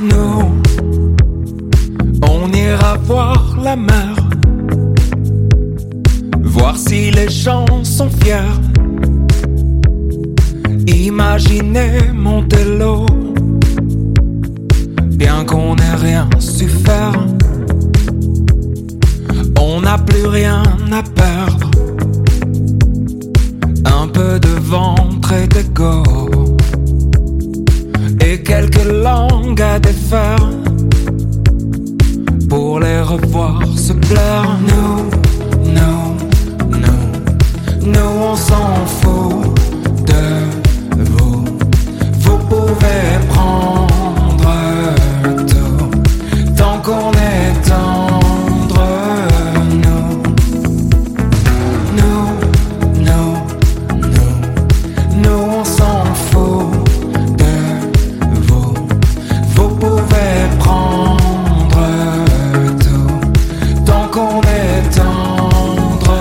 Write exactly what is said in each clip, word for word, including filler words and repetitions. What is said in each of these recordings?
Nous, on ira voir la mer, voir si les gens sont fiers. Imaginez Montello, bien qu'on n'ait rien su faire. On n'a plus rien à perdre, un peu de ventre et d'ego, et quelques langues à défaire, pour les revoir se plaire. Nous, nous, nous, nous on s'en fout de vous. Vous pouvez prendre tout, tant qu'on est tendre. Nous, nous, nous, nous, nous on s'en fout de vous. Vous pouvez prendre tout, tant qu'on est tendre.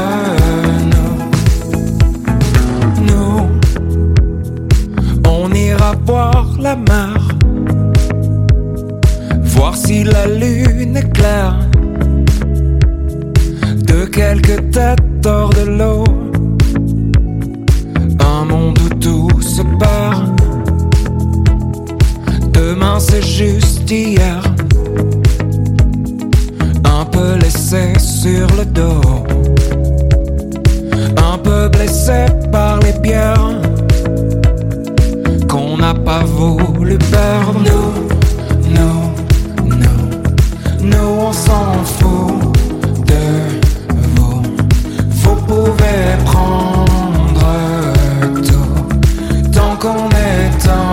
Nous, nous, on ira boire la mer, voir si la lune est claire. De quelques têtes hors de l'eau, un monde où tout se perd. Demain c'est juste hier, un peu laissé sur le dos, un peu blessé par les pierres qu'on n'a pas voulu perdre. Nous, nous, nous, nous on s'en fout de vous. Vous pouvez prendre tout, tant qu'on est tendre.